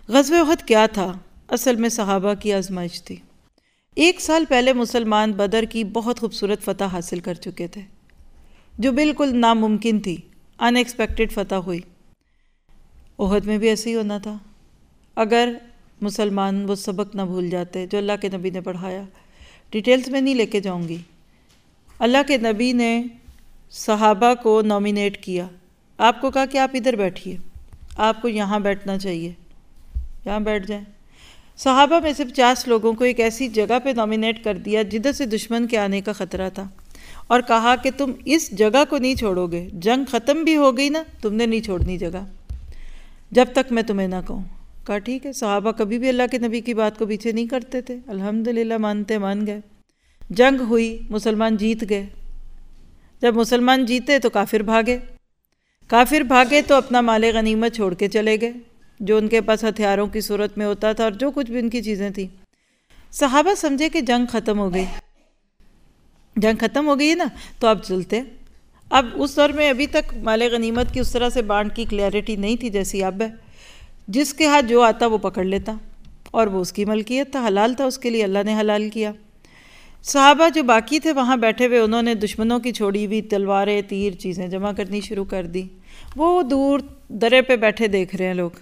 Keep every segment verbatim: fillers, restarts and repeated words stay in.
غزوہ احد کیا تھا؟ اصل میں صحابہ کی آزمائش تھی۔ ایک سال پہلے مسلمان بدر کی بہت خوبصورت فتح حاصل کر چکے تھے جو بالکل ناممکن تھی، ان ایکسپیکٹڈ فتح ہوئی۔ احد میں بھی ایسے ہی ہونا تھا اگر مسلمان وہ سبق نہ بھول جاتے جو اللہ کے نبی نے پڑھایا۔ ڈیٹیلز میں نہیں لے کے جاؤں گی۔ اللہ کے نبی نے صحابہ کو نومینیٹ کیا، آپ کو کہا کہ آپ ادھر بیٹھیے، آپ کو یہاں بیٹھنا چاہیے، یہاں بیٹھ جائیں۔ صحابہ میں سے پچاس لوگوں کو ایک ایسی جگہ پہ نومینیٹ کر دیا جدھر سے دشمن کے آنے کا خطرہ تھا، اور کہا کہ تم اس جگہ کو نہیں چھوڑو گے، جنگ ختم بھی ہو گئی نا، تم نے نہیں چھوڑنی جگہ جب تک میں تمہیں نہ کہوں۔ کہا ٹھیک ہے۔ صحابہ کبھی بھی اللہ کے نبی کی بات کو پیچھے نہیں کرتے تھے، الحمدللہ مانتے مان گئے۔ جنگ ہوئی، مسلمان جیت گئے۔ جب مسلمان جیتے تو کافر بھاگے، کافر بھاگے تو اپنا مال غنیمت چھوڑ کے چلے گئے جو ان کے پاس ہتھیاروں کی صورت میں ہوتا تھا اور جو کچھ بھی ان کی چیزیں تھیں۔ صحابہ سمجھے کہ جنگ ختم ہو گئی، جنگ ختم ہو گئی ہے نا، تو اب چلتے۔ اب اس دور میں ابھی تک مال غنیمت کی اس طرح سے بانٹ کی کلیئرٹی نہیں تھی جیسی اب ہے۔ جس کے ہاتھ جو آتا وہ پکڑ لیتا، اور وہ اس کی ملکیت تھا، حلال تھا اس کے لیے، اللہ نے حلال کیا۔ صحابہ جو باقی تھے وہاں بیٹھے ہوئے، انہوں نے دشمنوں کی چھوڑی ہوئی تلواریں، تیر، چیزیں جمع کرنی شروع کر دی۔ وہ دور درے پہ بیٹھے دیکھ رہے ہیں لوگ،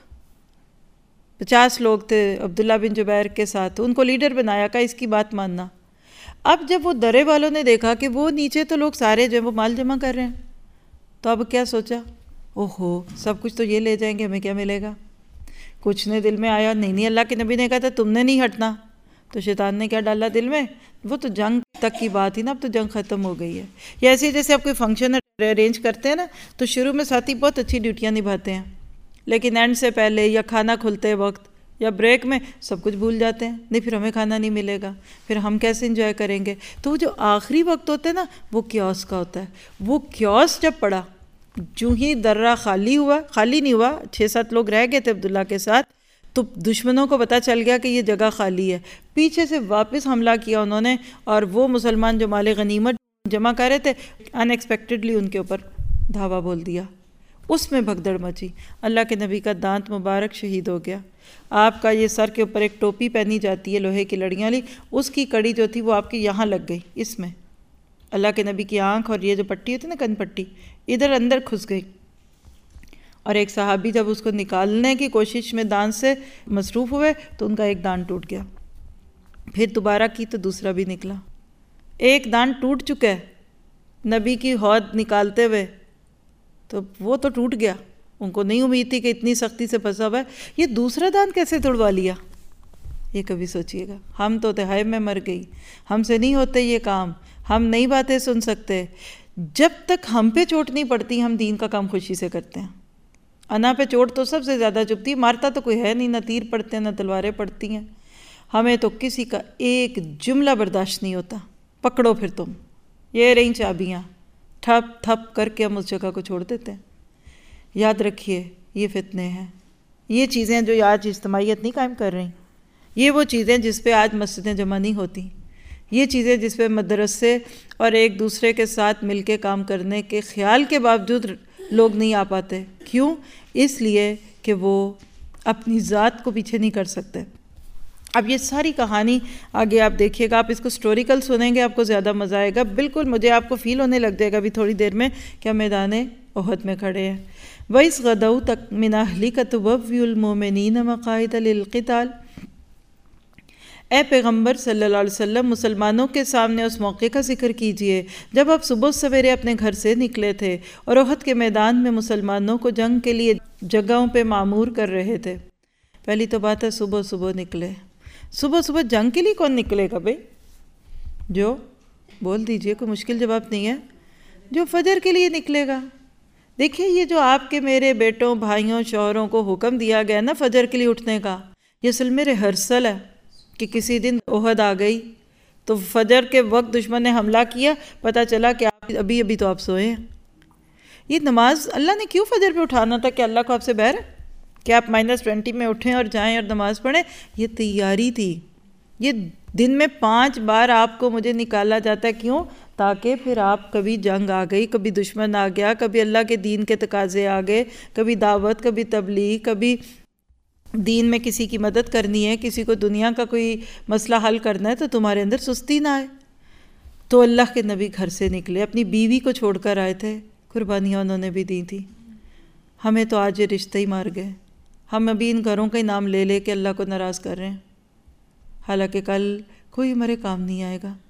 پچاس لوگ تھے عبداللہ بن جبیر کے ساتھ، ان کو لیڈر بنایا، کہا اس کی بات ماننا۔ اب جب وہ درے والوں نے دیکھا کہ وہ نیچے تو لوگ سارے جو ہیں وہ مال جمع کر رہے ہیں، تو اب کیا سوچا، اوہو سب کچھ تو یہ لے جائیں گے، ہمیں کیا ملے گا؟ کچھ نے دل میں آیا، نہیں نہیں اللہ کے نبی نے کہا تھا تم نے نہیں ہٹنا، تو شیطان نے کیا ڈالا دل میں، وہ تو جنگ تک کی بات ہی نا، اب تو جنگ ختم ہو گئی ہے۔ یا ایسے جیسے آپ کوئی فنکشن ارینج کرتے ہیں نا، تو شروع میں ساتھی بہت اچھی ڈیوٹیاں نبھاتے ہیں، لیکن اینڈ سے پہلے یا کھانا کھلتے وقت یا بریک میں سب کچھ بھول جاتے ہیں، نہیں پھر ہمیں کھانا نہیں ملے گا، پھر ہم کیسے انجوائے کریں گے؟ تو وہ جو آخری وقت ہوتا ہے نا، وہ کیوس کا ہوتا ہے۔ وہ کیوس جب پڑا، جو ہی درہ خالی ہوا، خالی نہیں ہوا، چھ سات لوگ رہ گئے تھے عبداللہ کے ساتھ، تو دشمنوں کو پتہ چل گیا کہ یہ جگہ خالی ہے، پیچھے سے واپس حملہ کیا انہوں نے، اور وہ مسلمان جو مال غنیمت جمع کر رہے تھے ان ایکسپیکٹڈلی ان کے اوپر دھاوا بول دیا۔ اس میں بھگدڑ مچی، اللہ کے نبی کا دانت مبارک شہید ہو گیا۔ آپ کا یہ سر کے اوپر ایک ٹوپی پہنی جاتی ہے لوہے کی لڑیاں والی، اس کی کڑی جو تھی وہ آپ کے یہاں لگ گئی، اس میں اللہ کے نبی کی آنکھ اور یہ جو پٹی ہوتی ہے نا، کن پٹی، ادھر اندر گھس گئی، اور ایک صحابی جب اس کو نکالنے کی کوشش میں دان سے مصروف ہوئے تو ان کا ایک دان ٹوٹ گیا، پھر دوبارہ کی تو دوسرا بھی نکلا۔ ایک دان ٹوٹ چکا ہے نبی کی ہود نکالتے ہوئے، تو وہ تو ٹوٹ گیا، ان کو نہیں امید تھی کہ اتنی سختی سے پھنسا ہوا ہے، یہ دوسرا دان کیسے توڑوا لیا؟ یہ کبھی سوچئے گا۔ ہم تو تہائی میں مر گئی، ہم سے نہیں ہوتے یہ کام، ہم نئی باتیں سن سکتے۔ جب تک ہم پہ چوٹ نہیں پڑتی ہم دین کا کام خوشی سے کرتے ہیں۔ انا پہ چوٹ تو سب سے زیادہ چبھتی، مارتا تو کوئی ہے نہیں، نہ تیر پڑتے ہیں نہ تلواریں پڑتی ہیں، ہمیں تو کسی کا ایک جملہ برداشت نہیں ہوتا۔ پکڑو پھر تم، یہ رہیں چابیاں، ٹھپ تھپ کر کے ہم اس جگہ کو چھوڑ دیتے ہیں۔ یاد رکھیے یہ فتنے ہیں، یہ چیزیں جو آج اجتماعیت نہیں قائم کر رہی، یہ وہ چیزیں جس پہ آج مسجدیں جمع نہیں ہوتی، یہ چیزیں جس پہ مدرسے اور ایک دوسرے کے ساتھ مل کے کام کرنے کے خیال کے باوجود لوگ نہیں آ پاتے۔ کیوں؟ اس لیے کہ وہ اپنی ذات کو پیچھے نہیں کر سکتے۔ اب یہ ساری کہانی آگے آپ دیکھیے گا، آپ اس کو سٹوریکل سنیں گے آپ کو زیادہ مزہ آئے گا، بالکل مجھے آپ کو فیل ہونے لگ جائے گا ابھی تھوڑی دیر میں کہ ہم میدان احد میں کھڑے ہیں۔ وَإِذْ غَدَوْتَ مِنْ أَهْلِكَ تُبَوِّئُ الْمُؤْمِنِينَ مَقَاعِدَ لِلْقِتَالِ، اے پیغمبر صلی اللہ علیہ وسلم مسلمانوں کے سامنے اس موقع کا ذکر کیجئے جب آپ صبح سویرے اپنے گھر سے نکلے تھے اور احد کے میدان میں مسلمانوں کو جنگ کے لیے جگہوں پہ معمور کر رہے تھے۔ پہلی تو بات ہے صبح صبح نکلے، صبح صبح جنگ کے لیے کون نکلے گا بھئی؟ جو بول دیجئے، کوئی مشکل جواب نہیں ہے، جو فجر کے لیے نکلے گا۔ دیکھیے یہ جو آپ کے میرے بیٹوں بھائیوں شوہروں کو حکم دیا گیا نا فجر کے لیے اٹھنے کا، یہ اصل میں ریہرسل ہے کہ کسی دن احد آ گئی تو فجر کے وقت دشمن نے حملہ کیا، پتہ چلا کہ آپ ابھی ابھی تو آپ سوئے ہیں۔ یہ نماز اللہ نے کیوں فجر پہ اٹھانا تھا؟ کہ اللہ کو آپ سے بہر ہے کہ آپ مائنس ٹوینٹی میں اٹھیں اور جائیں اور نماز پڑھیں؟ یہ تیاری تھی، یہ دن میں پانچ بار آپ کو مجھے نکالا جاتا ہے، کیوں؟ تاکہ پھر آپ کبھی جنگ آ گئی، کبھی دشمن آ گیا، کبھی اللہ کے دین کے تقاضے آ گئے، کبھی دعوت، کبھی تبلیغ، کبھی دین میں کسی کی مدد کرنی ہے، کسی کو دنیا کا کوئی مسئلہ حل کرنا ہے تو تمہارے اندر سستی نہ آئے۔ تو اللہ کے نبی گھر سے نکلے، اپنی بیوی کو چھوڑ کر آئے تھے، قربانیاں انہوں نے بھی دی تھیں۔ ہمیں تو آج یہ رشتے ہی مار گئے، ہم ابھی ان گھروں کا ہی نام لے لے کے اللہ کو ناراض کر رہے ہیں، حالانکہ کل کوئی ہمارے کام نہیں آئے گا۔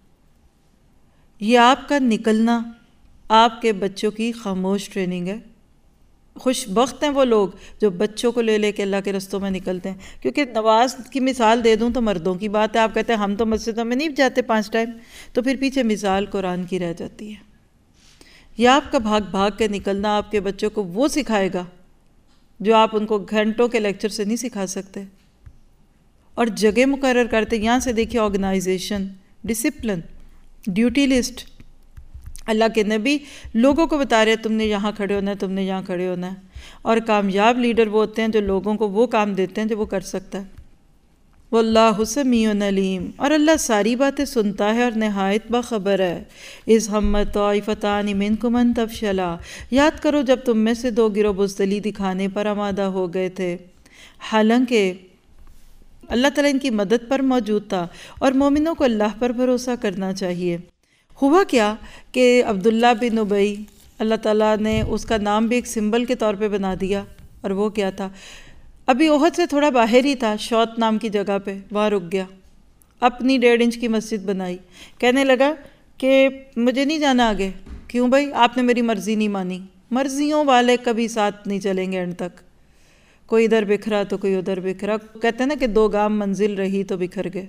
یہ آپ کا نکلنا آپ کے بچوں کی خاموش ٹریننگ ہے۔ خوش بخت ہیں وہ لوگ جو بچوں کو لے لے کے اللہ کے رستوں میں نکلتے ہیں، کیونکہ نماز کی مثال دے دوں تو مردوں کی بات ہے، آپ کہتے ہیں ہم تو مسجدوں میں نہیں جاتے پانچ ٹائم، تو پھر پیچھے مثال قرآن کی رہ جاتی ہے۔ یہ آپ کا بھاگ بھاگ کے نکلنا آپ کے بچوں کو وہ سکھائے گا جو آپ ان کو گھنٹوں کے لیکچر سے نہیں سکھا سکتے۔ اور جگہ مقرر کرتے، یہاں سے دیکھیے آرگنائزیشن، ڈسپلن، ڈیوٹی لسٹ۔ اللہ کے نبی لوگوں کو بتا رہے ہیں تم نے یہاں کھڑے ہونا ہے، تم نے یہاں کھڑے ہونا ہے۔ اور کامیاب لیڈر وہ ہوتے ہیں جو لوگوں کو وہ کام دیتے ہیں جو وہ کر سکتا ہے۔ واللہ سمیع علیم، اور اللہ ساری باتیں سنتا ہے اور نہایت باخبر ہے۔ اذ ہمت طائفتان منکم ان تفشلا، یاد کرو جب تم میں سے دو گروہ بزدلی دکھانے پر آمادہ ہو گئے تھے، حالانکہ اللہ تعالیٰ ان کی مدد پر موجود تھا، اور مومنوں کو اللہ پر بھروسہ کرنا چاہیے۔ ہوا کیا کہ عبداللہ بن ابی، اللہ تعالیٰ نے اس کا نام بھی ایک سمبل کے طور پہ بنا دیا، اور وہ کیا تھا؟ ابھی احد سے تھوڑا باہر ہی تھا، شوت نام کی جگہ پہ، وہاں رک گیا، اپنی ڈیڑھ انچ کی مسجد بنائی، کہنے لگا کہ مجھے نہیں جانا آگے۔ کیوں بھائی؟ آپ نے میری مرضی نہیں مانی۔ مرضیوں والے کبھی ساتھ نہیں چلیں گے اینڈ تک، کوئی ادھر بکھرا تو کوئی ادھر بکھرا، کہتے ہیں نا کہ دو گام منزل رہی تو بکھر گئے۔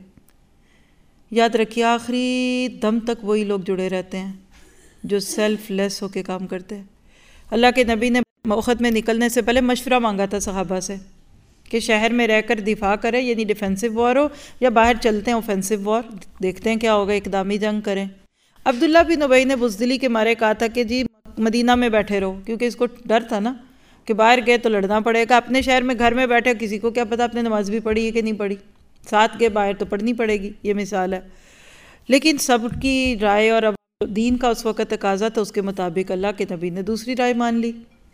یاد رکھیے آخری دم تک وہی لوگ جڑے رہتے ہیں جو سیلف لیس ہو کے کام کرتے ہیں۔ اللہ کے نبی نے احد میں نکلنے سے پہلے مشورہ مانگا تھا صحابہ سے کہ شہر میں رہ کر دفاع کریں، یعنی ڈیفینسو وار ہو، یا باہر چلتے ہیں اوفینسو وار، دیکھتے ہیں کیا ہوگا، اقدامی جنگ کریں۔ عبداللہ بن ابی نے بزدلی کے مارے کہا تھا کہ جی مدینہ میں بیٹھے رہو، کیونکہ اس کو ڈر تھا نا کہ باہر گئے تو لڑنا پڑے گا، اپنے شہر میں گھر میں بیٹھے کسی کو کیا پتہ آپ نے نماز بھی پڑھی ہے کہ نہیں پڑھی، ساتھ گئے باہر تو پڑھنی پڑے گی، یہ مثال ہے۔ لیکن سب کی رائے اور دین کا اس وقت تقاضا تھا، اس کے مطابق اللہ کے نبی نے دوسری رائے مان لی،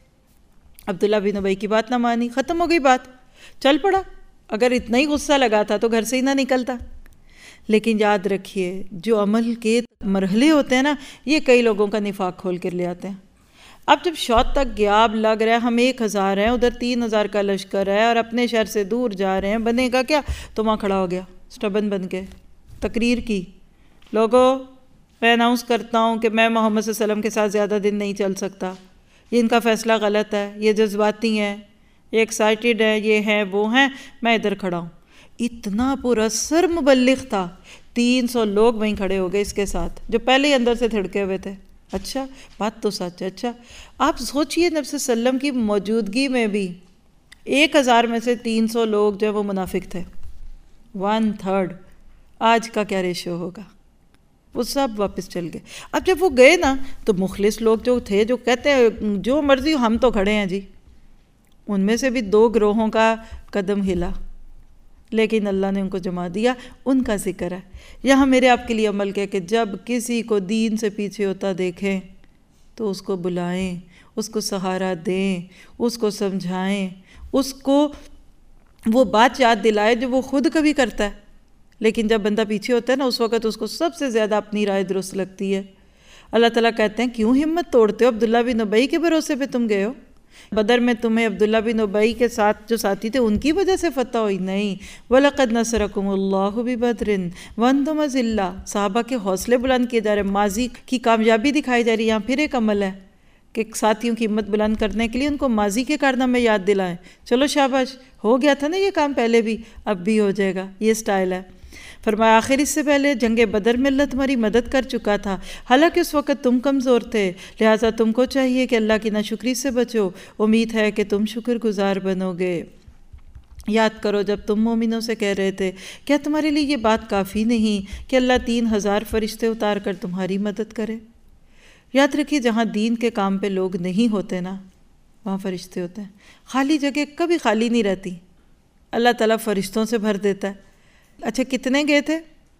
عبداللہ بن ابی کی بات نہ مانی، ختم ہو گئی بات، چل پڑا۔ اگر اتنا ہی غصہ لگا تھا تو گھر سے ہی نہ نکلتا۔ لیکن یاد رکھیے جو عمل کے مرحلے ہوتے ہیں نا، یہ کئی لوگوں کا نفاق کھول کر لے آتے ہیں۔ اب جب شوت تک گیا، اب لگ رہا ہے ہم ایک ہزار ہیں، ادھر تین ہزار کا لشکر ہے، اور اپنے شہر سے دور جا رہے ہیں، بنے گا کیا؟ تو وہاں کھڑا ہو گیا سٹبن بن کے، تقریر کی، لوگوں میں اناؤنس کرتا ہوں کہ میں محمد صلی اللہ علیہ وسلم کے ساتھ زیادہ دن نہیں چل سکتا، یہ ان کا فیصلہ غلط ہے، یہ جذباتی ہیں، یہ ایکسائٹیڈ ہے، یہ ہیں وہ ہیں، میں ادھر کھڑا ہوں۔ اتنا پراثر مبلغ تھا، تین سو لوگ وہیں کھڑے ہو گئے اس کے ساتھ، جو پہلے ہی اندر سے تھڑکے ہوئے تھے۔ اچھا بات تو سچ ہے۔ اچھا آپ سوچئے نبی صلی اللہ علیہ وسلم کی موجودگی میں بھی ایک ہزار میں سے تین سو لوگ جو وہ منافق تھے، ون تھرڈ۔ آج کا کیا ریشو ہوگا؟ وہ سب واپس چل گئے۔ اب جب وہ گئے نا تو مخلص لوگ جو تھے، جو کہتے ہیں جو مرضی ہم تو کھڑے ہیں جی، ان میں سے بھی دو گروہوں کا قدم ہلا، لیکن اللہ نے ان کو جما دیا۔ ان کا ذکر ہے یہاں میرے آپ کے لیے عمل کیا کہ جب کسی کو دین سے پیچھے ہوتا دیکھیں تو اس کو بلائیں، اس کو سہارا دیں، اس کو سمجھائیں، اس کو وہ بات یاد دلائے جو وہ خود کبھی کرتا ہے، لیکن جب بندہ پیچھے ہوتا ہے نا اس وقت اس کو سب سے زیادہ اپنی رائے درست لگتی ہے۔ اللہ تعالیٰ کہتے ہیں کیوں ہمت توڑتے ہو؟ عبداللہ بن ابی کے بھروسے پہ تم گئے ہو، بدر میں تمہیں عبداللہ بن ابی کے ساتھ جو ساتھی تھے ان کی وجہ سے فتح ہوئی؟ نہیں۔ وَلَقَدْ نَصَرَكُمُ اللَّهُ بِبَدْرٍ وَأَنْتُمْ أَذِلَّةٌ۔ صحابہ کے حوصلے بلند کیے جا رہے ہیں، ماضی کی کامیابی دکھائی جا رہی ہے۔ یہاں پھر ایک عمل ہے کہ ساتھیوں کی ہمت بلند کرنے کے لیے ان کو ماضی کے کارنامے یاد دلائیں۔ چلو شاباش، ہو گیا تھا نا یہ کام پہلے بھی، اب بھی ہو جائے گا، یہ سٹائل ہے۔ فرمایا آخر اس سے پہلے جنگ بدر میں اللہ تمہاری مدد کر چکا تھا، حالانکہ اس وقت تم کمزور تھے، لہٰذا تم کو چاہیے کہ اللہ کی ناشکری سے بچو، امید ہے کہ تم شکر گزار بنو گے۔ یاد کرو جب تم مومنوں سے کہہ رہے تھے کیا تمہارے لیے یہ بات کافی نہیں کہ اللہ تین ہزار فرشتے اتار کر تمہاری مدد کرے؟ یاد رکھیے جہاں دین کے کام پہ لوگ نہیں ہوتے نا وہاں فرشتے ہوتے ہیں۔ خالی جگہ کبھی خالی نہیں رہتی، اللہ تعالیٰ فرشتوں سے بھر دیتا ہے۔ اچھا کتنے گئے تھے؟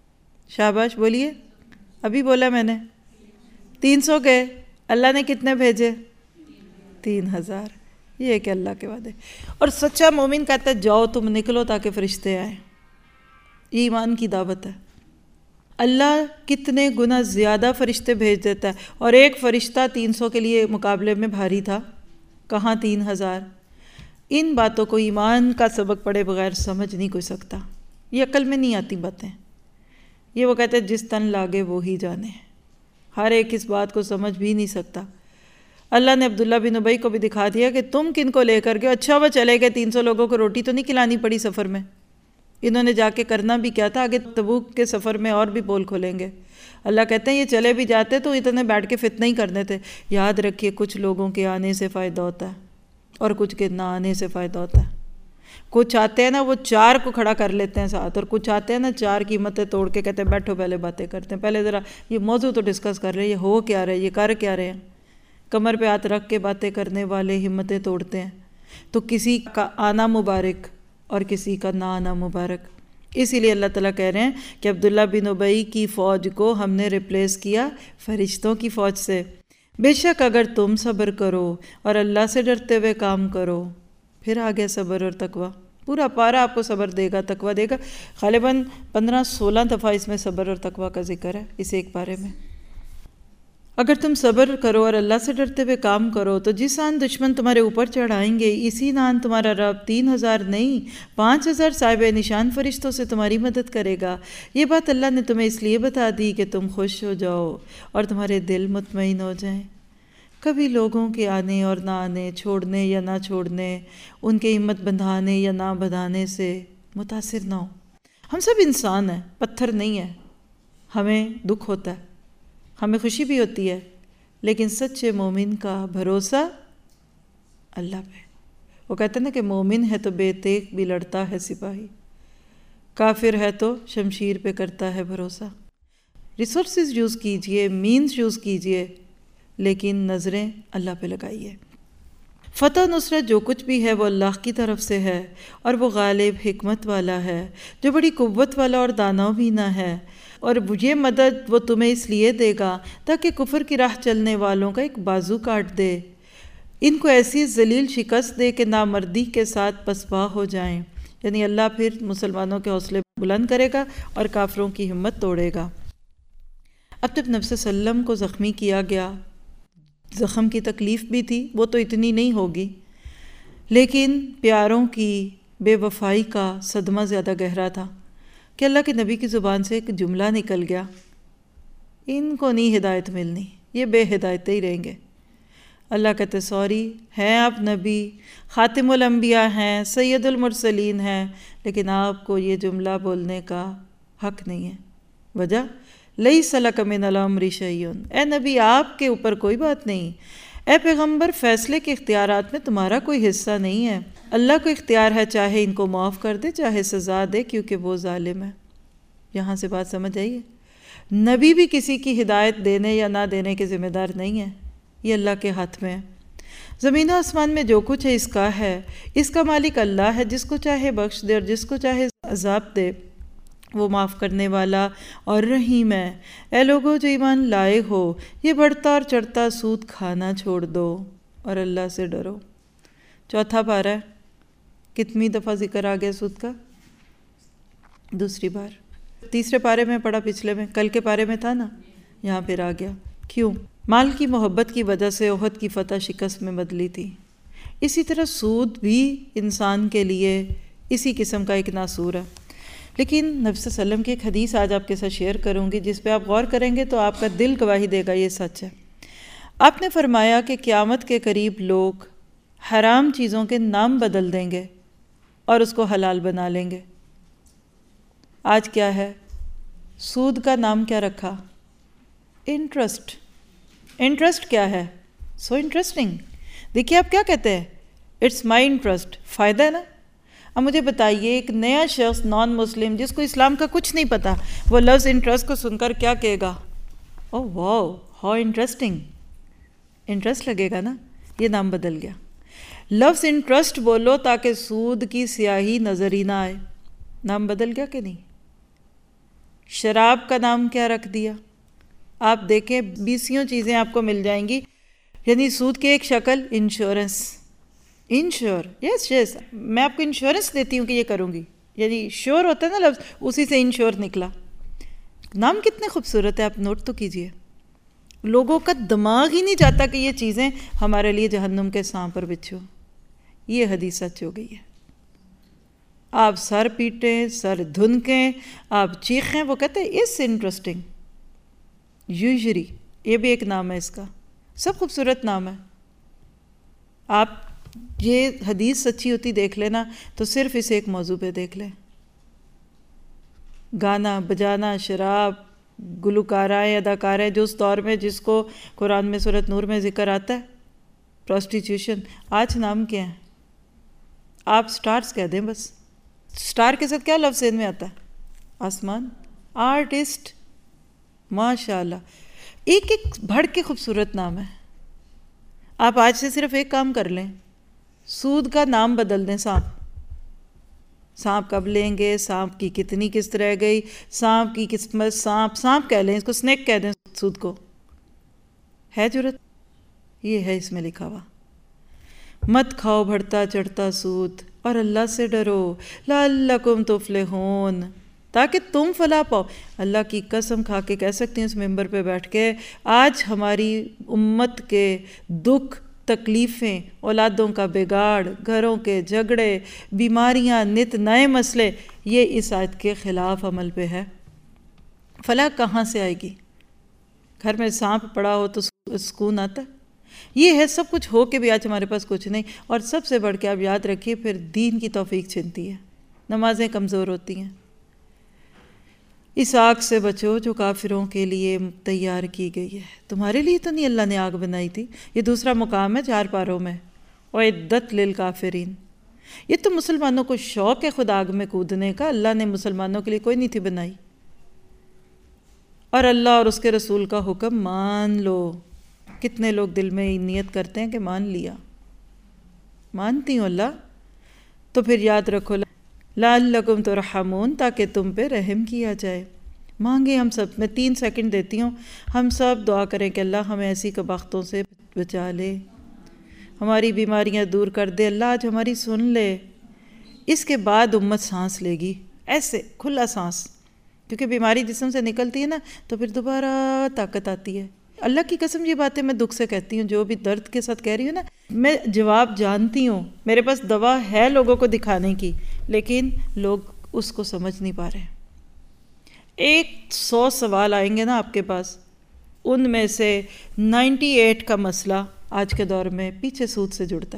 شاباش بولیے، ابھی بولا میں نے تین سو گئے، اللہ نے کتنے بھیجے؟ تین ہزار۔ یہ ہے کہ اللہ کے وعدے. اور سچا مومن کہتا ہے جاؤ تم نکلو تاکہ فرشتے آئیں. یہ ایمان کی دعوت ہے. اللہ کتنے گنا زیادہ فرشتے بھیج دیتا ہے، اور ایک فرشتہ تین سو کے لیے مقابلے میں بھاری تھا، کہاں تین ہزار. ان باتوں کو ایمان کا سبق پڑھے بغیر سمجھ نہیں کوئی سکتا. یہ عقل میں نہیں آتی باتیں. یہ وہ کہتے ہیں جس تن لاگے وہی جانے. ہر ایک اس بات کو سمجھ بھی نہیں سکتا. اللہ نے عبداللہ بن ابی کو بھی دکھا دیا کہ تم کن کو لے کر گئے. اچھا وہ چلے گئے، تین سو لوگوں کو روٹی تو نہیں کھلانی پڑی سفر میں. انہوں نے جا کے کرنا بھی کیا تھا، آگے تبوک کے سفر میں اور بھی پول کھولیں گے. اللہ کہتے ہیں یہ چلے بھی جاتے تو اتنے بیٹھ کے فتنہ ہی کرنے تھے. یاد رکھیے کچھ لوگوں کے آنے سے فائدہ ہوتا ہے اور کچھ کے نہ آنے سے فائدہ ہوتا ہے. کچھ آتے ہیں نا وہ چار کو کھڑا کر لیتے ہیں ساتھ، اور کچھ آتے ہیں نا چار کی ہمتیں توڑ کے کہتے ہیں بیٹھو پہلے باتیں کرتے ہیں، پہلے ذرا یہ موضوع تو ڈسکس کر رہے ہیں، یہ ہو کیا رہے، یہ کر کیا رہے ہیں. کمر پہ ہاتھ رکھ کے باتیں کرنے والے ہمتیں توڑتے ہیں. تو کسی کا آنا مبارک اور کسی کا نہ آنا مبارک. اسی لیے اللہ تعالیٰ کہہ رہے ہیں کہ عبداللہ بن ابی کی فوج کو ہم نے ریپلیس کیا فرشتوں کی فوج سے. بے شک اگر تم صبر کرو اور اللہ سے ڈرتے ہوئے کام کرو. پھر آگے صبر اور تقوی. پورا پارا آپ کو صبر دے گا، تقوی دے گا. غالباً پندرہ سولہ دفعہ اس میں صبر اور تقوی کا ذکر ہے اس ایک پارے میں. اگر تم صبر کرو اور اللہ سے ڈرتے ہوئے کام کرو تو جس آن دشمن تمہارے اوپر چڑھائیں گے اسی نان تمہارا رب تین ہزار نہیں پانچ ہزار صاحب نشان فرشتوں سے تمہاری مدد کرے گا. یہ بات اللہ نے تمہیں اس لیے بتا دی کہ تم خوش ہو جاؤ اور تمہارے دل مطمئن ہو جائیں. کبھی لوگوں کے آنے اور نہ آنے، چھوڑنے یا نہ چھوڑنے، ان کے ہمت بندھانے یا نہ بندھانے سے متاثر نہ ہو. ہم سب انسان ہیں، پتھر نہیں ہیں. ہمیں دکھ ہوتا ہے، ہمیں خوشی بھی ہوتی ہے، لیکن سچے مومن کا بھروسہ اللہ پہ. وہ کہتے ہیں نا کہ مومن ہے تو بے تیغ بھی لڑتا ہے سپاہی، کافر ہے تو شمشیر پہ کرتا ہے بھروسہ. ریسورسز یوز کیجئے، مینز یوز کیجئے، لیکن نظریں اللہ پہ لگائیے. فتح نصرت جو کچھ بھی ہے وہ اللہ کی طرف سے ہے، اور وہ غالب حکمت والا ہے جو بڑی قوت والا اور دانا بھی نہ ہے. اور یہ مدد وہ تمہیں اس لیے دے گا تاکہ کفر کی راہ چلنے والوں کا ایک بازو کاٹ دے، ان کو ایسی ذلیل شکست دے کہ نامردی کے ساتھ پسپا ہو جائیں. یعنی اللہ پھر مسلمانوں کے حوصلے بلند کرے گا اور کافروں کی ہمت توڑے گا. اب جب نبی صلی اللہ علیہ وسلم کو زخمی کیا گیا، زخم کی تکلیف بھی تھی، وہ تو اتنی نہیں ہوگی، لیکن پیاروں کی بے وفائی کا صدمہ زیادہ گہرا تھا کہ اللہ کے نبی کی زبان سے ایک جملہ نکل گیا، ان کو نہیں ہدایت ملنی، یہ بے ہدایت ہی رہیں گے. اللہ کہتے سوری، ہیں آپ نبی، خاتم الانبیاء ہیں، سید المرسلین ہیں، لیکن آپ کو یہ جملہ بولنے کا حق نہیں ہے. وجہ لیس لک من الامر شیء، اے نبی آپ کے اوپر کوئی بات نہیں. اے پیغمبر فیصلے کے اختیارات میں تمہارا کوئی حصہ نہیں ہے. اللہ کو اختیار ہے، چاہے ان کو معاف کر دے چاہے سزا دے، کیونکہ وہ ظالم ہے. یہاں سے بات سمجھ آئیے. نبی بھی کسی کی ہدایت دینے یا نہ دینے کے ذمہ دار نہیں ہے، یہ اللہ کے ہاتھ میں ہے. زمین و آسمان میں جو کچھ ہے اس کا ہے، اس کا مالک اللہ ہے، جس کو چاہے بخش دے اور جس کو چاہے عذاب دے. وہ معاف کرنے والا اور رحیم ہے. اے لوگو جو ایمان لائے ہو، یہ بڑھتا اور چڑھتا سود کھانا چھوڑ دو اور اللہ سے ڈرو. چوتھا پارہ ہے، کتنی دفعہ ذکر آ گیا سود کا؟ دوسری بار. تیسرے پارے میں پڑھا، پچھلے میں کل کے پارے میں تھا نا، یہاں پھر آ گیا. کیوں؟ مال کی محبت کی وجہ سے احد کی فتح شکست میں بدلی تھی. اسی طرح سود بھی انسان کے لیے اسی قسم کا ایک ناسور ہے. لیکن نبی صلی اللہ علیہ وسلم کی ایک حدیث آج آپ کے ساتھ شیئر کروں گی جس پہ آپ غور کریں گے تو آپ کا دل گواہی دے گا یہ سچ ہے. آپ نے فرمایا کہ قیامت کے قریب لوگ حرام چیزوں کے نام بدل دیں گے اور اس کو حلال بنا لیں گے. آج کیا ہے؟ سود کا نام کیا رکھا؟ انٹرسٹ. انٹرسٹ کیا ہے؟ So interesting. دیکھیے آپ کیا کہتے ہیں، اٹس مائی انٹرسٹ. فائدہ ہے نا. اب مجھے بتائیے ایک نیا شخص نان مسلم جس کو اسلام کا کچھ نہیں پتا، وہ لفظ انٹرسٹ کو سن کر کیا کہے گا؟ Oh wow how interesting. Interest لگے گا نا. یہ نام بدل گیا. لفظ انٹرسٹ بولو تاکہ سود کی سیاہی نظر ہی نہ آئے. نام بدل گیا کہ نہیں؟ شراب کا نام کیا رکھ دیا؟ آپ دیکھیں بیسیوں چیزیں آپ کو مل جائیں گی. یعنی سود کی ایک شکل انشورنس. انشور، یس یس، میں آپ کو انشورنس دیتی ہوں کہ یہ کروں گی، یعنی شور ہوتا ہے نا لفظ، اسی سے انشور نکلا. نام کتنے خوبصورت ہے، آپ نوٹ تو کیجئے. لوگوں کا دماغ ہی نہیں جاتا کہ یہ چیزیں ہمارے لیے جہنم کے سانپ پر بچھو. یہ حدیث سچ ہو گئی ہے. آپ سر پیٹیں، سر دھنکیں، آپ چیخیں، وہ کہتے ہیں اس انٹرسٹنگ. یوزری، یہ بھی ایک نام ہے اس کا، سب خوبصورت نام ہے. آپ یہ حدیث سچی ہوتی دیکھ لینا تو صرف اسے ایک موضوع پہ دیکھ لیں. گانا بجانا، شراب، گلوکارائیں، اداکاریں، جو اس دور میں جس کو قرآن میں سورۃ نور میں ذکر آتا ہے، پروسٹیٹیوشن. آج نام کیا ہے؟ آپ سٹارز کہہ دیں بس. سٹار کے ساتھ کیا لفظ ذہن میں آتا ہے؟ آسمان. آرٹسٹ، ماشاء اللہ، ایک ایک بڑھ کے خوبصورت نام ہے. آپ آج سے صرف ایک کام کر لیں، سود کا نام بدل دیں سانپ. سانپ کب لیں گے، سانپ کی کتنی قسط رہ گئی، سانپ کی قسمت، سانپ سانپ کہہ لیں، اس کو سنیک کہہ دیں. سود کو ہے جرت؟ یہ ہے اس میں لکھا ہوا. مت کھاؤ بڑھتا چڑھتا سود اور اللہ سے ڈرو لعلکم تفلحون، تاکہ تم فلاح پاؤ. اللہ کی قسم کھا کے کہہ سکتی ہوں اس ممبر پہ بیٹھ کے، آج ہماری امت کے دکھ، تکلیفیں، اولادوں کا بگاڑ، گھروں کے جھگڑے، بیماریاں، نت نئے مسئلے، یہ اس آیت کے خلاف عمل پہ ہے. فلاح کہاں سے آئے گی؟ گھر میں سانپ پڑا ہو تو سکون آتا ہے؟ یہ ہے. سب کچھ ہو کے بھی آج ہمارے پاس کچھ نہیں. اور سب سے بڑھ کے آپ یاد رکھیے پھر دین کی توفیق چھنتی ہے، نمازیں کمزور ہوتی ہیں. اس آگ سے بچو جو کافروں کے لیے تیار کی گئی ہے. تمہارے لیے تو نہیں اللہ نے آگ بنائی تھی. یہ دوسرا مقام ہے چار پاروں میں، وَعِدَّتْ لِلْكَافِرِينَ. یہ تو مسلمانوں کو شوق ہے خود آگ میں کودنے کا. اللہ نے مسلمانوں کے لیے کوئی نہیں تھی بنائی. اور اللہ اور اس کے رسول کا حکم مان لو. کتنے لوگ دل میں نیت کرتے ہیں کہ مان لیا، مانتی ہوں اللہ، تو پھر یاد رکھو لعلکم ترحمون، تاکہ تم پہ رحم کیا جائے. مانگے ہم سب، میں تین سیکنڈ دیتی ہوں، ہم سب دعا کریں کہ اللہ ہمیں ایسی کباختوں سے بچا لے، ہماری بیماریاں دور کر دے. اللہ آج ہماری سن لے. اس کے بعد امت سانس لے گی، ایسے کھلا سانس، کیونکہ بیماری جسم سے نکلتی ہے نا تو پھر دوبارہ طاقت آتی ہے. اللہ کی قسم یہ باتیں میں دکھ سے کہتی ہوں، جو بھی درد کے ساتھ کہہ رہی ہوں نا، میں جواب جانتی ہوں، میرے پاس دوا ہے لوگوں کو دکھانے کی، لیکن لوگ اس کو سمجھ نہیں پا رہے. ایک سو سوال آئیں گے نا آپ کے پاس، ان میں سے نائنٹی ایٹ کا مسئلہ آج کے دور میں پیچھے سود سے جڑتا ہے.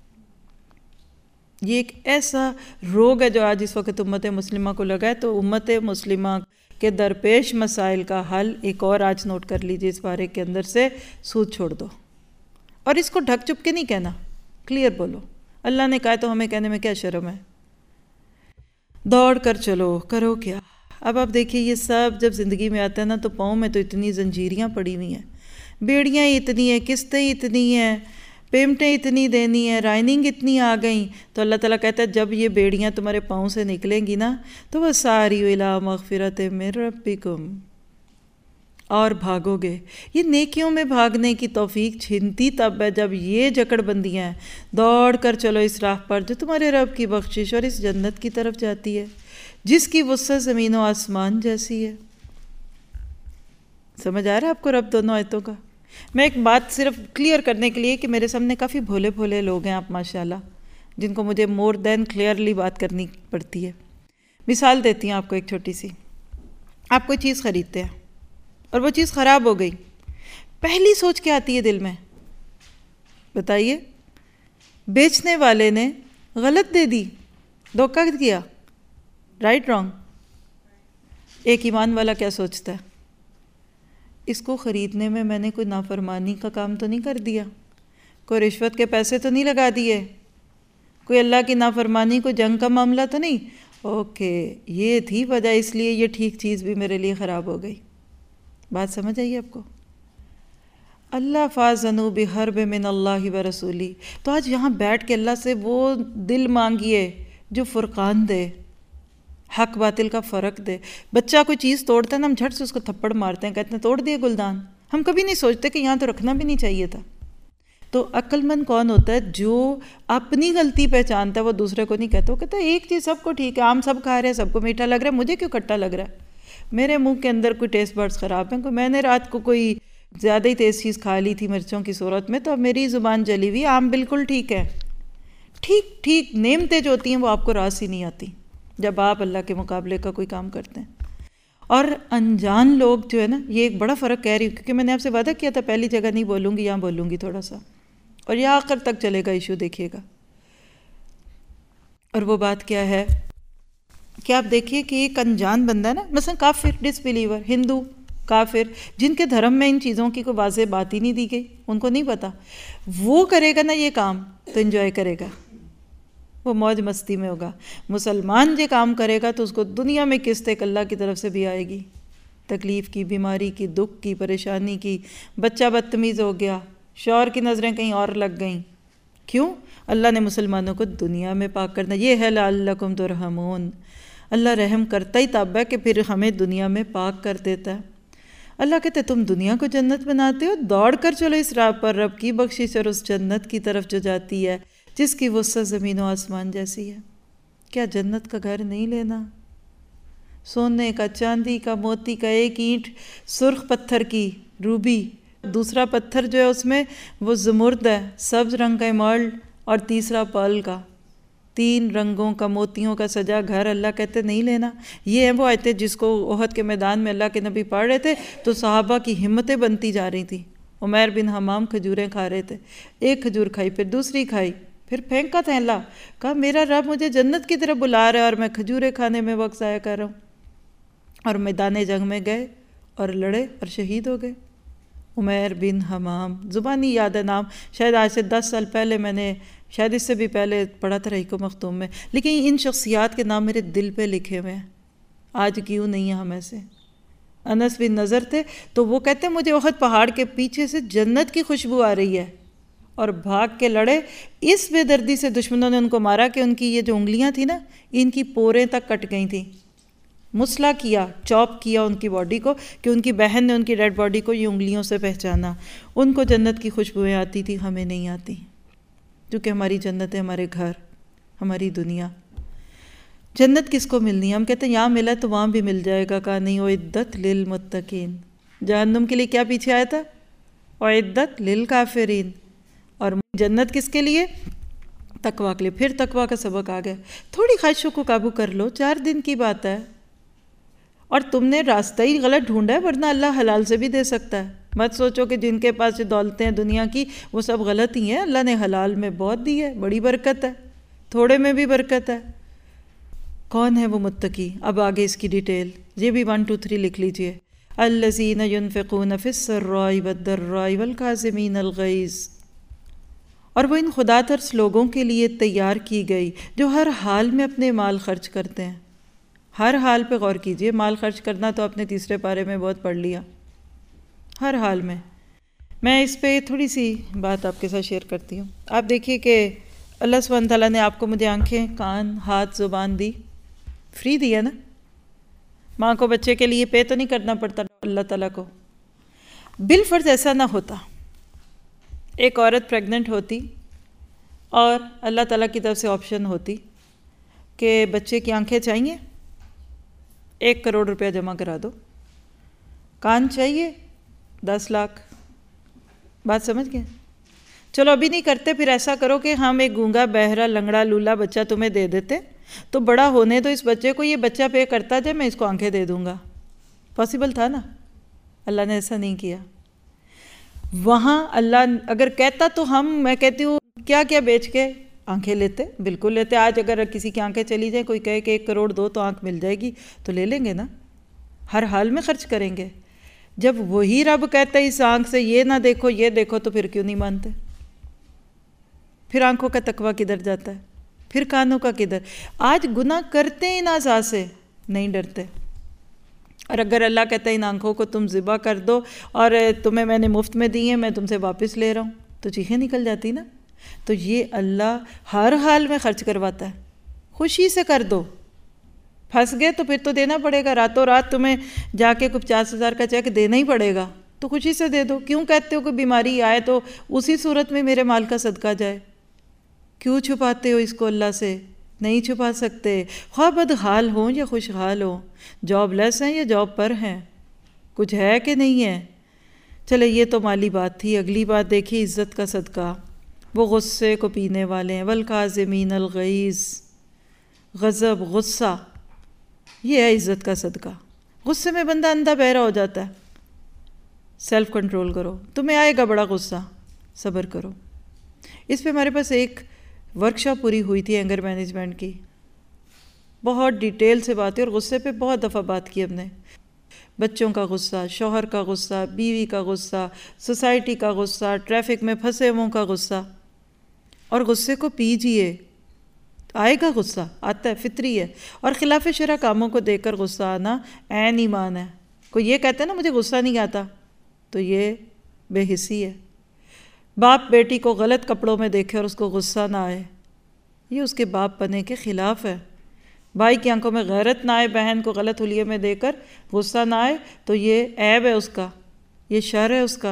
یہ ایک ایسا روگ ہے جو آج اس وقت امت مسلمہ کو لگا ہے. تو امت مسلمہ کے درپیش مسائل کا حل ایک اور آج نوٹ کر لیجیے اس بارے کے اندر سے، سود چھوڑ دو. اور اس کو ڈھک چپ کے نہیں کہنا، کلیئر بولو. اللہ نے کہا تو ہمیں کہنے میں کیا شرم ہے. دوڑ کر چلو، کرو کیا. اب آپ دیکھیے یہ سب جب زندگی میں آتا ہے نا تو پاؤں میں تو اتنی زنجیریاں پڑی ہوئی ہیں، بیڑیاں اتنی ہیں، قسطیں اتنی ہیں، پیمنٹیں اتنی دینی ہیں، رائننگ اتنی آ گئیں. تو اللہ تعالیٰ کہتا ہے جب یہ بیڑیاں تمہارے پاؤں سے نکلیں گی نا تو وہ ساری الی مغفرت من ربکم، اور بھاگو گے. یہ نیکیوں میں بھاگنے کی توفیق چھنتی تب ہے جب یہ جکڑ بندیاں ہیں. دوڑ کر چلو اس راہ پر جو تمہارے رب کی بخشش اور اس جنت کی طرف جاتی ہے جس کی وسعت زمین و آسمان جیسی ہے. سمجھ آ رہا ہے آپ کو رب دونوں آیتوں کا؟ میں ایک بات صرف کلیئر کرنے کے لیے کہ میرے سامنے کافی بھولے بھولے لوگ ہیں آپ ماشاءاللہ، جن کو مجھے مور دین کلیئرلی بات کرنی پڑتی ہے. مثال دیتی ہوں آپ کو ایک چھوٹی سی. آپ کوئی چیز خریدتے ہیں اور وہ چیز خراب ہو گئی، پہلی سوچ کیا آتی ہے دل میں؟ بتائیے. بیچنے والے نے غلط دے دی، دھوکہ کیا، رائٹ رانگ. ایک ایمان والا کیا سوچتا ہے؟ اس کو خریدنے میں میں نے کوئی نافرمانی کا کام تو نہیں کر دیا، کوئی رشوت کے پیسے تو نہیں لگا دیے، کوئی اللہ کی نافرمانی، کوئی جنگ کا معاملہ تو نہیں. اوکے، یہ تھی وجہ، اس لیے یہ ٹھیک چیز بھی میرے لیے خراب ہو گئی. بات سمجھ آئیے آپ کو؟ اللہ فَأَذَنُوا بِحَرْبٍ مِّنَ اللَّهِ وَرَسُولِهِ. تو آج یہاں بیٹھ کے اللہ سے وہ دل مانگیے جو فرقان دے، حق باطل کا فرق دے. بچہ کوئی چیز توڑتا ہے نا، ہم جھٹ سے اس کو تھپڑ مارتے ہیں، کہتے ہیں توڑ دیے گلدان. ہم کبھی نہیں سوچتے کہ یہاں تو رکھنا بھی نہیں چاہیے تھا. تو عقل مند کون ہوتا ہے؟ جو اپنی غلطی پہچانتا ہے، وہ دوسرے کو نہیں کہتا، وہ کہتا ہے ایک چیز سب کو ٹھیک ہے، آم سب کھا رہے ہیں، سب کو میٹھا لگ رہا ہے، مجھے کیوں کھٹا لگ رہا ہے؟ میرے منہ کے اندر کوئی ٹیسٹ برڈز خراب ہیں، کوئی میں نے رات کو کوئی زیادہ ہی تیز چیز کھا لی تھی مرچوں کی صورت میں، تو اب میری زبان جلی ہوئی، آم بالکل ٹھیک ہے۔ ٹھیک ٹھیک نعمتیں جو ہوتی ہیں وہ آپ کو راس ہی نہیں آتی جب آپ اللہ کے مقابلے کا کوئی کام کرتے ہیں۔ اور انجان لوگ جو ہے نا، یہ ایک بڑا فرق کہہ رہی ہوں، کیونکہ میں نے آپ سے وعدہ کیا تھا پہلی جگہ نہیں بولوں گی، یہاں بولوں گی تھوڑا سا، اور یہ آخر تک چلے گا ایشو، دیکھیے گا۔ اور وہ بات کیا ہے کہ آپ دیکھیے کہ ایک انجان بندہ ہے نا، مثلا کافر، ڈس بلیور، ہندو، کافر، جن کے دھرم میں ان چیزوں کی کوئی واضح بات ہی نہیں دی گئی، ان کو نہیں پتا، وہ کرے گا نا یہ کام تو انجوائے کرے گا، وہ موج مستی میں ہوگا۔ مسلمان یہ کام کرے گا تو اس کو دنیا میں قسط ایک اللہ کی طرف سے بھی آئے گی، تکلیف کی، بیماری کی، دکھ کی، پریشانی کی، بچہ بدتمیز ہو گیا، شوہر کی نظریں کہیں اور لگ گئیں، کیوں؟ اللہ نے مسلمانوں کو دنیا میں پاک کرنا، یہ ہے لعلکم ترحمون، اللہ رحم کرتا ہی تب ہے کہ پھر ہمیں دنیا میں پاک کر دیتا ہے۔ اللہ کہتے تم دنیا کو جنت بناتے ہو، دوڑ کر چلو اس راہ پر، رب کی بخشش اور اس جنت کی طرف جو جاتی ہے جس کی وسعت زمین و آسمان جیسی ہے۔ کیا جنت کا گھر نہیں لینا؟ سونے کا، چاندی کا، موتی کا، ایک اینٹ سرخ پتھر کی، روبی، دوسرا پتھر جو ہے اس میں وہ زمرد ہے، سبز رنگ کا ایمرلڈ، اور تیسرا پرل کا، تین رنگوں کا موتیوں کا سجا گھر، اللہ کہتے نہیں لینا۔ یہ ہیں وہ آیتیں جس کو احد کے میدان میں اللہ کے نبی پڑھ رہے تھے تو صحابہ کی ہمتیں بنتی جا رہی تھیں۔ عمیر بن حمام کھجوریں کھا رہے تھے، ایک کھجور کھائی، پھر دوسری کھائی، پھر پھینکا تھا اللہ، کہا میرا رب مجھے جنت کی طرف بلا رہا ہے اور میں کھجوریں کھانے میں وقت ضائع کر رہا ہوں، اور میدان جنگ میں گئے اور لڑے اور شہید ہو گئے۔ عمیر بن حمام، زبانی یاد ہے نام، شاید آج سے دس سال پہلے میں نے، شاید اس سے بھی پہلے پڑھا تھا رحیق و مختوم میں، لیکن ان شخصیات کے نام میرے دل پہ لکھے ہوئے ہیں، آج کیوں نہیں ہیں ہم ایسے۔ انس بن نضر تھے تو وہ کہتے ہیں مجھے احد پہاڑ کے پیچھے سے جنت کی خوشبو آ رہی ہے، اور بھاگ کے لڑے، اس بے دردی سے دشمنوں نے ان کو مارا کہ ان کی یہ جو انگلیاں تھیں نا، ان کی پوریں تک کٹ گئی تھیں، مسلح کیا، چاپ کیا ان کی باڈی کو، کہ ان کی بہن نے ان کی ڈیڈ باڈی کو یہ انگلیوں سے پہچانا۔ ان کو جنت کی خوشبوئیں آتی تھی، ہمیں نہیں آتی، کیونکہ ہماری جنت ہے، ہمارے گھر، ہماری دنیا۔ جنت کس کو ملنی ہے؟ ہم کہتے ہیں یہاں ملا تو وہاں بھی مل جائے گا، کہا نہیں، اعدت للمتقین۔ جہنم کے لیے کیا پیچھے آیا تھا؟ اعدت للکافرین۔ اور جنت کس کے لیے؟ تقویٰ کے لیے۔ پھر تقویٰ کا سبق آ گیا، تھوڑی خواہشوں کو قابو کر لو، چار دن کی بات ہے، اور تم نے راستہ ہی غلط ڈھونڈا ہے، ورنہ اللہ حلال سے بھی دے سکتا ہے۔ مت سوچو کہ جن کے پاس جو دولتیں ہیں دنیا کی وہ سب غلط ہی ہیں، اللہ نے حلال میں بہت دی ہے، بڑی برکت ہے، تھوڑے میں بھی برکت ہے۔ کون ہے وہ متقی؟ اب آگے اس کی ڈیٹیل، یہ بھی ون ٹو تھری لکھ لیجئے۔ الذین ینفقون فی السراء والضراء والکاظمین الغیظ، اور وہ ان خدا ترس لوگوں کے لیے تیار کی گئی جو ہر حال میں اپنے مال خرچ کرتے ہیں۔ ہر حال پہ غور کیجئے، مال خرچ کرنا تو اپنے تیسرے پارے میں بہت پڑھ لیا، ہر حال میں۔ میں اس پہ تھوڑی سی بات آپ کے ساتھ شیئر کرتی ہوں۔ آپ دیکھیے کہ اللہ سبحانہ تعالیٰ نے آپ کو مجھے آنکھیں، کان، ہاتھ، زبان دی، فری دی ہے نا۔ ماں کو بچے کے لیے پے تو نہیں کرنا پڑتا اللہ تعالیٰ کو۔ بالفرض ایسا نہ ہوتا، ایک عورت پریگننٹ ہوتی اور اللہ تعالیٰ کی طرف سے آپشن ہوتی کہ بچے کی آنکھیں چاہیے، ایک کروڑ روپیہ جمع کرا دو، کان چاہیے، دس لاکھ، بات سمجھ گئے؟ چلو ابھی نہیں کرتے، پھر ایسا کرو کہ ہم ایک گونگا، بہرا، لنگڑا، لولا بچہ تمہیں دے دیتے، تو بڑا ہونے تو اس بچے کو، یہ بچہ پے کرتا جائے، میں اس کو آنکھیں دے دوں گا۔ پاسبل تھا نا؟ اللہ نے ایسا نہیں کیا۔ وہاں اللہ اگر کہتا تو ہم، میں کہتی ہوں کیا کیا بیچ کے آنکھیں لیتے، بالکل لیتے۔ آج اگر کسی کی آنکھیں چلی جائیں، کوئی کہے کہ ایک کروڑ دو تو آنکھ مل جائے گی، تو لے لیں گے نا، ہر حال میں خرچ کریں گے۔ جب وہی رب کہتا ہے اس آنکھ سے یہ نہ دیکھو یہ دیکھو، تو پھر کیوں نہیں مانتے؟ پھر آنکھوں کا تقویٰ کدھر جاتا ہے؟ پھر کانوں کا کدھر؟ آج گناہ کرتے ہیں ان اعضاء سے، نہیں ڈرتے۔ اور اگر اللہ کہتا ہے ان آنکھوں کو تم ذبح کر دو اور تمہیں میں نے مفت میں دی ہیں، میں تم سے واپس لے رہا ہوں، تو چیخیں نکل جاتی نا۔ تو یہ اللہ ہر حال میں خرچ کرواتا ہے، خوشی سے کر دو، پھنس گئے تو پھر تو دینا پڑے گا، راتوں رات تمہیں جا کے کچھ پچاس ہزار کا چیک دینا ہی پڑے گا، تو خوشی سے دے دو. کیوں کہتے ہو کہ بیماری آئے تو اسی صورت میں میرے مال کا صدقہ جائے؟ کیوں چھپاتے ہو اس کو اللہ سے؟ نہیں چھپا سکتے. خواہ بدحال ہوں یا خوشحال ہوں، جاب لیس ہیں یا جاب پر ہیں، کچھ ہے کہ نہیں ہے. چلے یہ تو مالی بات تھی. اگلی بات دیکھیے عزت کا صدقہ. وہ غصے کو پینے والے ہیں. والکاظمین الغیظ، غضب، غصہ، یہ ہے عزت کا صدقہ. غصے میں بندہ اندھا بہرا ہو جاتا ہے. سیلف کنٹرول کرو. تمہیں آئے گا بڑا غصہ، صبر کرو. اس پہ ہمارے پاس ایک ورکشاپ پوری ہوئی تھی اینگر مینجمنٹ کی. بہت ڈیٹیل سے بات ہے اور غصے پہ بہت دفعہ بات کی ہم نے. بچوں کا غصہ، شوہر کا غصہ، بیوی کا غصہ، سوسائٹی کا غصہ، ٹریفک میں پھنسے ہووں کا غصہ. اور غصے کو پیجئے. آئے گا غصہ، آتا ہے، فطری ہے. اور خلاف شرع کاموں کو دیکھ کر غصہ آنا عین ایمان ہے. کوئی یہ کہتا ہے نا مجھے غصہ نہیں آتا، تو یہ بے حسی ہے. باپ بیٹی کو غلط کپڑوں میں دیکھے اور اس کو غصہ نہ آئے، یہ اس کے باپ بنے کے خلاف ہے. بھائی کی آنکھوں میں غیرت نہ آئے، بہن کو غلط حلیے میں دے کر غصہ نہ آئے، تو یہ عیب ہے اس کا، یہ شر ہے اس کا.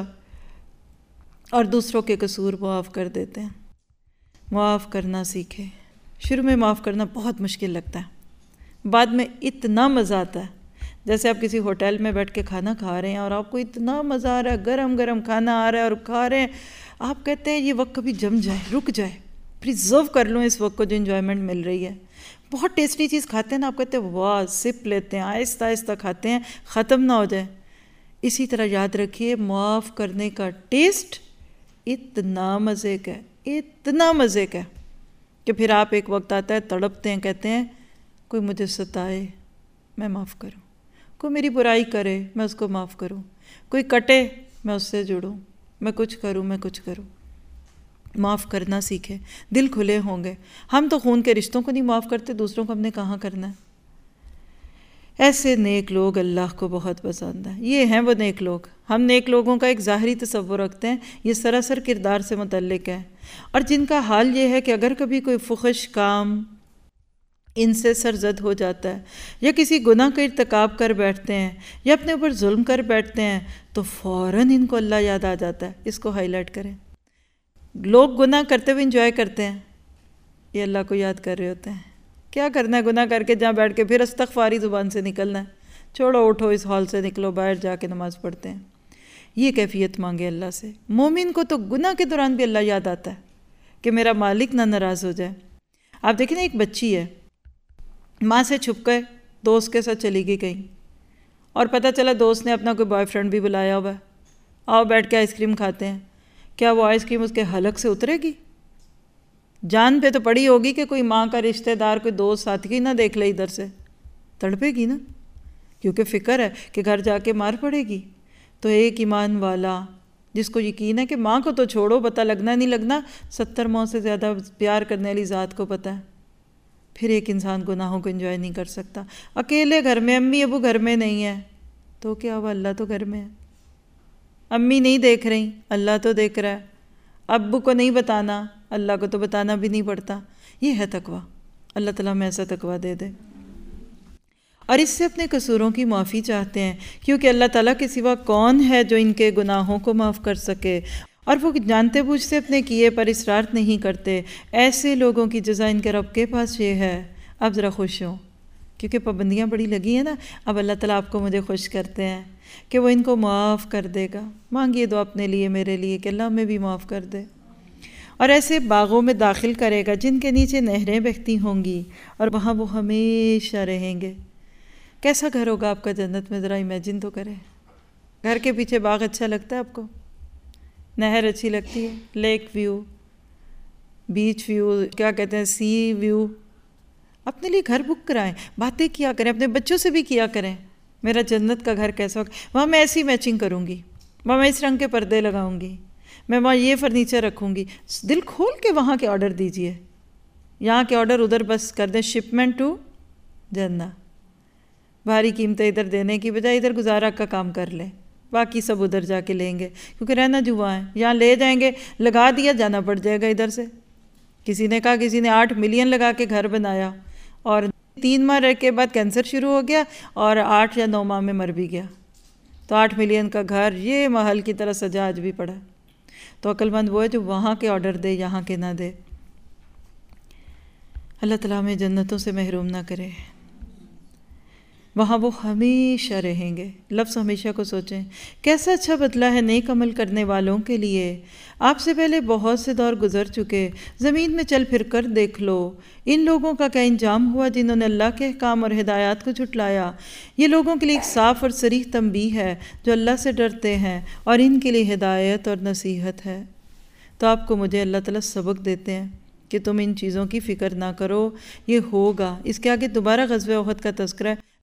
اور دوسروں کے قصور معاف کر دیتے ہیں. معاف کرنا سیکھے. شروع میں معاف کرنا بہت مشکل لگتا ہے، بعد میں اتنا مزہ آتا ہے. جیسے آپ کسی ہوٹل میں بیٹھ کے کھانا کھا رہے ہیں اور آپ کو اتنا مزہ آ رہا ہے، گرم گرم کھانا آ رہا ہے اور کھا رہے ہیں، آپ کہتے ہیں یہ وقت کبھی جم جائے، رک جائے، پریزرو کر لوں اس وقت کو جو انجوائمنٹ مل رہی ہے. بہت ٹیسٹی چیز کھاتے ہیں نا، آپ کہتے ہیں واہ، سپ لیتے ہیں، آہستہ آہستہ کھاتے ہیں، ختم نہ ہو جائے. اسی طرح یاد رکھیے معاف کرنے کا ٹیسٹ اتنا مزے کا ہے، اتنا مزے کا ہے کہ پھر آپ ایک وقت آتا ہے تڑپتے ہیں، کہتے ہیں کوئی مجھے ستائے میں معاف کروں، کوئی میری برائی کرے میں اس کو معاف کروں، کوئی کٹے میں اس سے جڑوں، میں کچھ کروں میں کچھ کروں. معاف کرنا سیکھے. دل کھلے ہوں گے. ہم تو خون کے رشتوں کو نہیں معاف کرتے، دوسروں کو ہم نے کہاں کرنا ہے. ایسے نیک لوگ اللہ کو بہت پسند ہیں. یہ ہیں وہ نیک لوگ. ہم نیک لوگوں کا ایک ظاہری تصور رکھتے ہیں، یہ سراسر کردار سے متعلق ہے. اور جن کا حال یہ ہے کہ اگر کبھی کوئی فحش کام ان سے سرزد ہو جاتا ہے یا کسی گناہ کا ارتکاب کر بیٹھتے ہیں یا اپنے اوپر ظلم کر بیٹھتے ہیں تو فوراً ان کو اللہ یاد آ جاتا ہے. اس کو ہائی لائٹ کریں. لوگ گناہ کرتے ہوئے انجوائے کرتے ہیں، یہ اللہ کو یاد کر رہے ہوتے ہیں. کیا کرنا ہے گناہ کر کے جہاں بیٹھ کے پھر استغفاری زبان سے نکلنا ہے. چھوڑو، اٹھو اس ہال سے نکلو، باہر جا کے نماز پڑھتے ہیں. یہ کیفیت مانگے اللہ سے. مومن کو تو گناہ کے دوران بھی اللہ یاد آتا ہے کہ میرا مالک نہ ناراض ہو جائے. آپ دیکھیں نا، ایک بچی ہے، ماں سے چھپ کے دوست کے ساتھ چلی گئی کہیں، اور پتہ چلا دوست نے اپنا کوئی بوائے فرینڈ بھی بلایا ہوا ہے، آؤ بیٹھ کے آئس کریم کھاتے ہیں. کیا وہ آئس کریم اس کے حلق سے اترے گی؟ جان پہ تو پڑی ہوگی کہ کوئی ماں کا رشتہ دار، کوئی دوست ساتھی نہ دیکھ لے ادھر سے، تڑپے گی نا، کیونکہ فکر ہے کہ گھر جا کے مار پڑے گی. تو ایک ایمان والا جس کو یقین ہے کہ ماں کو تو چھوڑو، پتہ لگنا نہیں لگنا، ستر ماہ سے زیادہ پیار کرنے والی ذات کو پتہ ہے. پھر ایک انسان گناہوں کو انجوائے نہیں کر سکتا. اکیلے گھر میں، امی ابو گھر میں نہیں ہے تو کیا ہوا، اللہ تو گھر میں ہے. امی نہیں دیکھ رہی، اللہ تو دیکھ رہا ہے. ابو کو نہیں بتانا، اللہ کو تو بتانا بھی نہیں پڑتا. یہ ہے تقویٰ. اللہ تعالیٰ ہمیں ایسا تقویٰ دے دے. اور اس سے اپنے قصوروں کی معافی چاہتے ہیں، کیونکہ اللہ تعالیٰ کے سوا کون ہے جو ان کے گناہوں کو معاف کر سکے. اور وہ جانتے بوجھ سے اپنے کیے پر اصرار نہیں کرتے. ایسے لوگوں کی جزا ان کے رب کے پاس یہ ہے. اب ذرا خوش ہوں، کیونکہ پابندیاں بڑی لگی ہیں نا. اب اللہ تعالیٰ آپ کو مجھے خوش کرتے ہیں کہ وہ ان کو معاف کر دے گا. مانگیے دو اپنے لیے، میرے لیے، کہ اللہ ہمیں بھی معاف کر دے. اور ایسے باغوں میں داخل کرے گا جن کے نیچے نہریں بہتی ہوں گی، اور وہاں وہ ہمیشہ رہیں گے. کیسا گھر ہوگا آپ کا جنت میں، ذرا امیجن تو کریں. گھر کے پیچھے باغ اچھا لگتا ہے آپ کو؟ نہر اچھی لگتی ہے؟ لیک ویو، بیچ ویو، کیا کہتے ہیں، سی ویو. اپنے لیے گھر بک کرائیں، باتیں کیا کریں، اپنے بچوں سے بھی کیا کریں. میرا جنت کا گھر کیسا ہوگا، وہاں میں ایسی میچنگ کروں گی، وہاں میں اس رنگ کے پردے لگاؤں گی، میں وہاں یہ فرنیچر رکھوں گی. دل کھول کے وہاں کے آرڈر دیجئے. یہاں کے آرڈر ادھر بس کر دیں، شپمنٹ ٹو جنہ. بھاری قیمتیں ادھر دینے کی بجائے ادھر گزارا کا کام کر لیں، باقی سب ادھر جا کے لیں گے، کیونکہ رہنا جو وہاں ہے. یہاں لے جائیں گے، لگا دیا، جانا پڑ جائے گا ادھر سے. کسی نے کہا کسی نے آٹھ ملین لگا کے گھر بنایا اور تین ماہ رہ کے بعد کینسر شروع ہو گیا اور آٹھ یا نو ماہ میں مر بھی گیا. تو آٹھ ملین کا گھر یہ محل کی طرح سجا آج بھی پڑا. تو عقل مند وہ ہے جو وہاں کے آرڈر دے یہاں کے نہ دے. اللہ تعالیٰ ہمیں جنتوں سے محروم نہ کرے. وہاں وہ ہمیشہ رہیں گے. لفظ ہمیشہ کو سوچیں، کیسا اچھا بدلہ ہے نیک عمل کرنے والوں کے لیے. آپ سے پہلے بہت سے دور گزر چکے، زمین میں چل پھر کر دیکھ لو. ان لوگوں کا کیا انجام ہوا جنہوں نے اللہ کے احکام اور ہدایات کو جھٹلایا. یہ لوگوں کے لیے ایک صاف اور صریح تنبیہ ہے جو اللہ سے ڈرتے ہیں، اور ان کے لیے ہدایت اور نصیحت ہے. تو آپ کو مجھے اللہ تعالیٰ سبق دیتے ہیں کہ تم ان چیزوں کی فکر نہ کرو، یہ ہوگا. اس کے آگے دوبارہ غزوہ احد کا تذکرہ ہے.